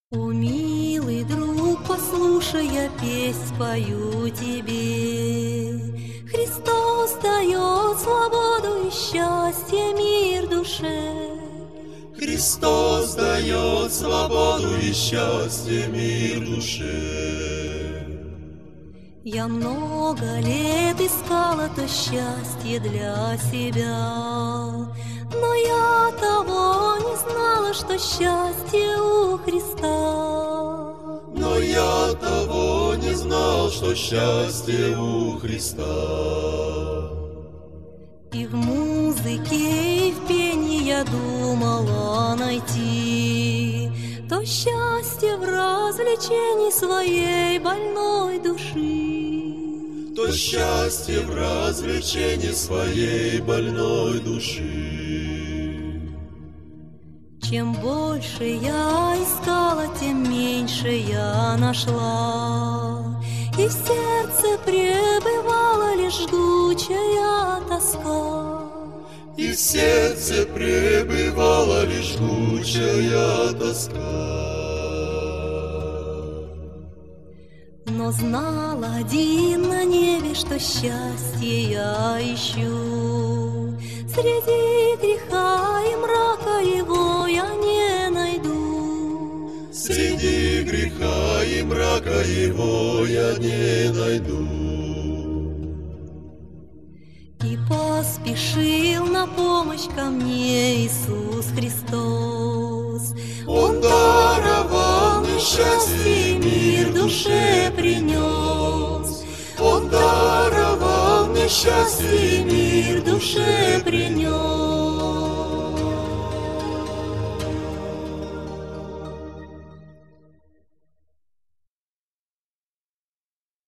О, милый друг, послушай, я песнь пою тебе. Христос дает свободу и счастье, мир душе. Христос дает свободу и счастье, мир душе. Я много лет искала то счастье для себя, но я того не знала, что счастье у Христа. Но я того не знал, что счастье у Христа. И в музыке, и в пении я думала найти то счастье в развлечении своей больной души. То счастье в развлечении своей больной души. Чем больше я искала, тем меньше я нашла, и в сердце пребывала лишь жгучая тоска. И в сердце пребывала лишь жгучая тоска. Но знал один на небе, что счастье я ищу. Среди греха и мрака его я не найду. Среди греха и мрака его я не найду. И поспешил на помощь ко мне Иисус Христос. Он даровал мне счастье, мир душе принес. Он даровал мне счастье, мир душе принес.